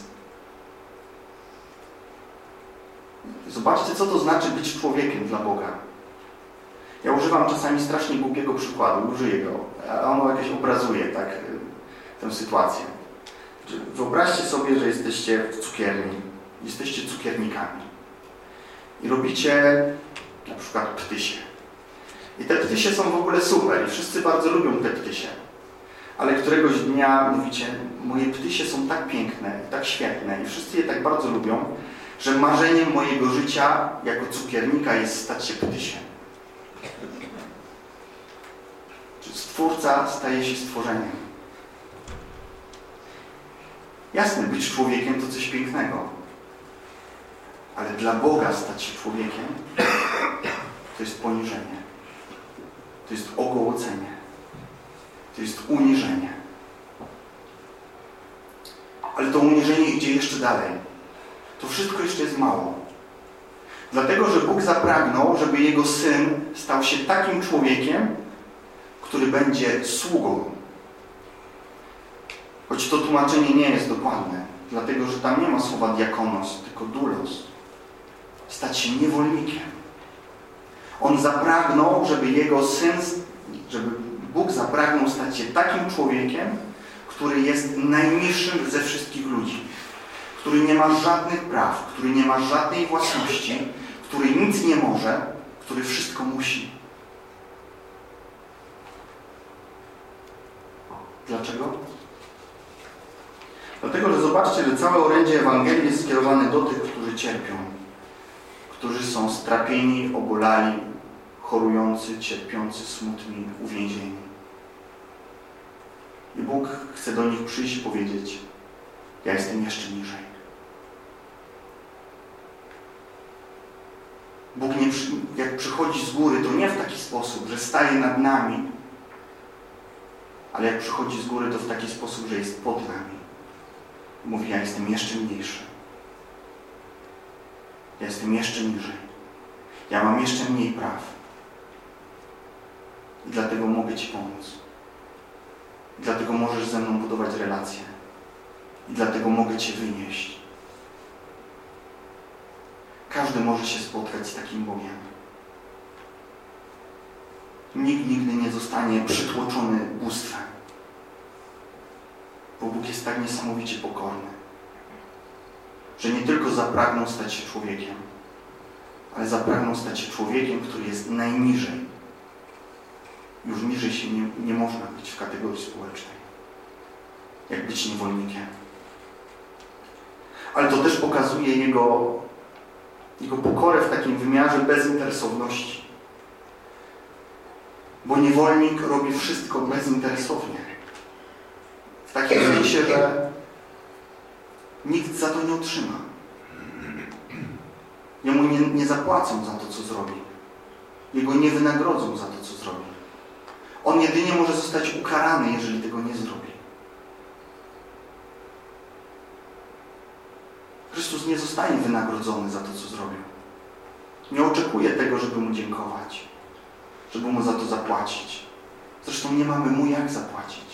Zobaczcie, co to znaczy być człowiekiem dla Boga. Ja używam czasami strasznie głupiego przykładu, użyję go, a ono jakieś obrazuje tak, tę sytuację. Wyobraźcie sobie, że jesteście w cukierni, jesteście cukiernikami i robicie na przykład ptysie. I te ptysie są w ogóle super i wszyscy bardzo lubią te ptysie. Ale któregoś dnia mówicie, moje ptysie są tak piękne i tak świetne i wszyscy je tak bardzo lubią, że marzeniem mojego życia jako cukiernika jest stać się ptysiem. Czy Stwórca staje się stworzeniem. Jasne, być człowiekiem to coś pięknego. Ale dla Boga stać się człowiekiem to jest poniżenie. To jest ogołocenie. To jest uniżenie. Ale to uniżenie idzie jeszcze dalej. To wszystko jeszcze jest mało. Dlatego, że Bóg zapragnął, żeby Jego Syn stał się takim człowiekiem, który będzie sługą. Choć to tłumaczenie nie jest dokładne, dlatego, że tam nie ma słowa diakonos, tylko doulos. Stać się niewolnikiem. On zapragnął, żeby Jego Syn, żeby Bóg zapragnął stać się takim człowiekiem, który jest najniższym ze wszystkich ludzi. Który nie ma żadnych praw, który nie ma żadnej własności, który nic nie może, który wszystko musi. Dlaczego? Dlatego, że zobaczcie, że całe orędzie Ewangelii jest skierowane do tych, którzy cierpią, którzy są strapieni, obolali, chorujący, cierpiący, smutni, uwięzieni. I Bóg chce do nich przyjść i powiedzieć: ja jestem jeszcze niżej. Bóg nie, jak przychodzi z góry, to nie w taki sposób, że staje nad nami, ale jak przychodzi z góry, to w taki sposób, że jest pod nami. Mówi: ja jestem jeszcze mniejszy. Ja jestem jeszcze niżej. Ja mam jeszcze mniej praw. I dlatego mogę Ci pomóc. I dlatego możesz ze mną budować relacje. I dlatego mogę Cię wynieść. Każdy może się spotkać z takim Bogiem. Nikt nigdy nie zostanie przytłoczony bóstwem. Bo Bóg jest tak niesamowicie pokorny, że nie tylko zapragnął stać się człowiekiem, ale zapragnął stać się człowiekiem, który jest najniżej. Już niżej się nie, nie można być w kategorii społecznej. Jak być niewolnikiem. Ale to też pokazuje Jego, Jego pokorę w takim wymiarze bezinteresowności. Bo niewolnik robi wszystko bezinteresownie. W takim sensie, że nikt za to nie otrzyma. Jemu nie, nie zapłacą za to, co zrobi. Jego nie wynagrodzą za to, co zrobi. On jedynie może zostać ukarany, jeżeli tego nie zrobi. Chrystus nie zostanie wynagrodzony za to, co zrobił. Nie oczekuje tego, żeby Mu dziękować, żeby Mu za to zapłacić. Zresztą nie mamy Mu jak zapłacić.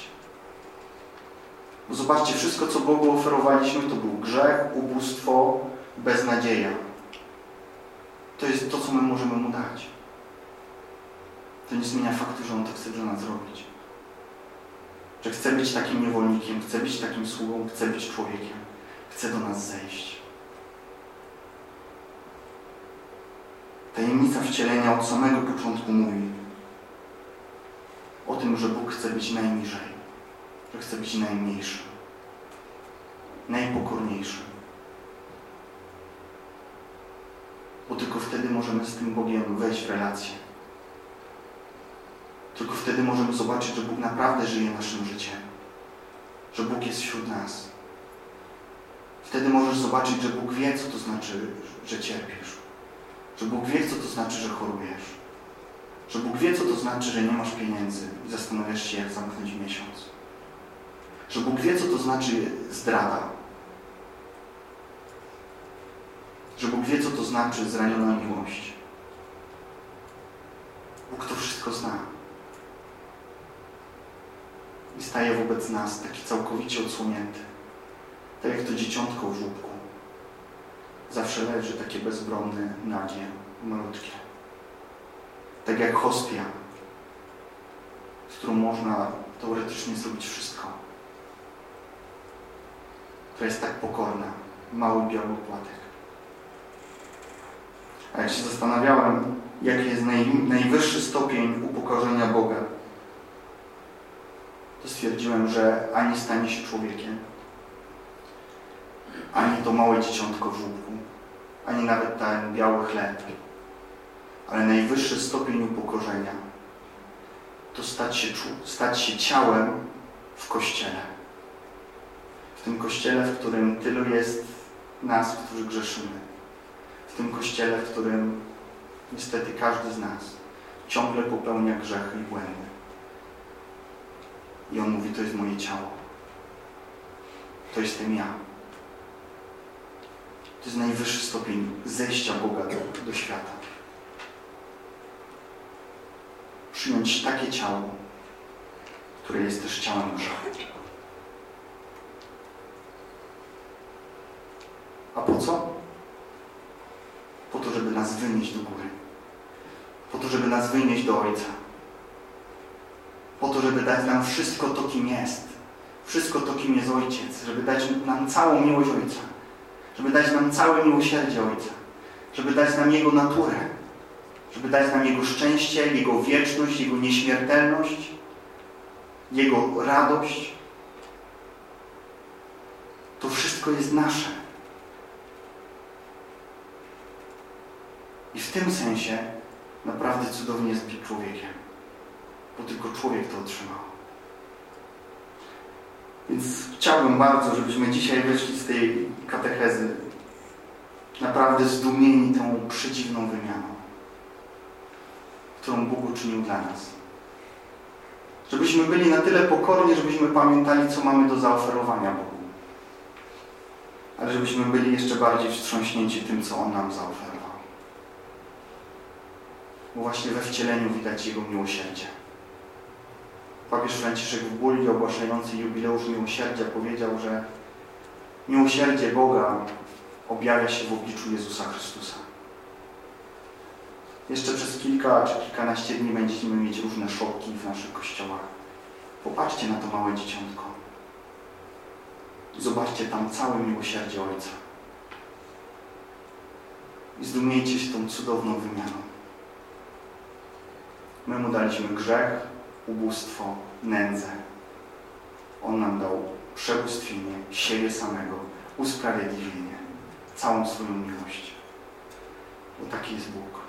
Bo zobaczcie, wszystko, co Bogu oferowaliśmy, to był grzech, ubóstwo, beznadzieja. To jest to, co my możemy Mu dać. To nie zmienia faktu, że On to chce dla nas zrobić. Że chce być takim niewolnikiem, chce być takim sługą, chce być człowiekiem. Chce do nas zejść. Tajemnica wcielenia od samego początku mówi o tym, że Bóg chce być najniżej, że chce być najmniejszy, najpokorniejszy. Bo tylko wtedy możemy z tym Bogiem wejść w relację. Tylko wtedy możemy zobaczyć, że Bóg naprawdę żyje naszym życiem. Że Bóg jest wśród nas. Wtedy możesz zobaczyć, że Bóg wie, co to znaczy, że cierpisz. Że Bóg wie, co to znaczy, że chorujesz. Że Bóg wie, co to znaczy, że nie masz pieniędzy i zastanawiasz się, jak zamknąć miesiąc. Że Bóg wie, co to znaczy zdrada. Że Bóg wie, co to znaczy zraniona miłość. Bóg to wszystko zna. I staje wobec nas taki całkowicie odsłonięty. Tak jak to dzieciątko w żłóbku. Zawsze leży takie bezbronne, nagie, malutkie. Tak jak hostia, z którą można teoretycznie zrobić wszystko. Która jest tak pokorna. Mały, biały płatek. A jak się zastanawiałem, jaki jest naj, najwyższy stopień upokorzenia Boga, to stwierdziłem, że ani stanie się człowiekiem, ani to małe dzieciątko w żłóbku, ani nawet ten biały chleb, ale najwyższy stopień upokorzenia to stać się, stać się ciałem w Kościele. W tym Kościele, w którym tylu jest nas, którzy grzeszymy. W tym Kościele, w którym niestety każdy z nas ciągle popełnia grzechy i błędy. I On mówi: to jest moje ciało. To jestem ja. To jest najwyższy stopień zejścia Boga do, do świata. Przyjąć takie ciało, które jest też ciałem grzechu. A po co? Po to, żeby nas wynieść do góry. Po to, żeby nas wynieść do Ojca. Po to, żeby dać nam wszystko to, kim jest. Wszystko to, kim jest Ojciec. Żeby dać nam całą miłość Ojca. Żeby dać nam całe miłosierdzie Ojca. Żeby dać nam Jego naturę. Żeby dać nam Jego szczęście, Jego wieczność, Jego nieśmiertelność, Jego radość. To wszystko jest nasze. I w tym sensie naprawdę cudownie jest być człowiekiem. Bo tylko człowiek to otrzymał. Więc chciałbym bardzo, żebyśmy dzisiaj wyszli z tej katechezy naprawdę zdumieni tą przedziwną wymianą, którą Bóg uczynił dla nas. Żebyśmy byli na tyle pokorni, żebyśmy pamiętali, co mamy do zaoferowania Bogu. Ale żebyśmy byli jeszcze bardziej wstrząśnięci tym, co On nam zaoferował. Bo właśnie we wcieleniu widać Jego miłosierdzie. Papież Franciszek w bulli ogłaszający jubileusz miłosierdzia powiedział, że miłosierdzie Boga objawia się w obliczu Jezusa Chrystusa. Jeszcze przez kilka czy kilkanaście dni będziemy mieć różne szopki w naszych kościołach. Popatrzcie na to małe dzieciątko. I zobaczcie tam całe miłosierdzie Ojca. I zdumieńcie się tą cudowną wymianą. My Mu daliśmy grzech, ubóstwo, nędzę. On nam dał przebóstwienie, siebie samego, usprawiedliwienie, całą swoją miłość. Bo taki jest Bóg.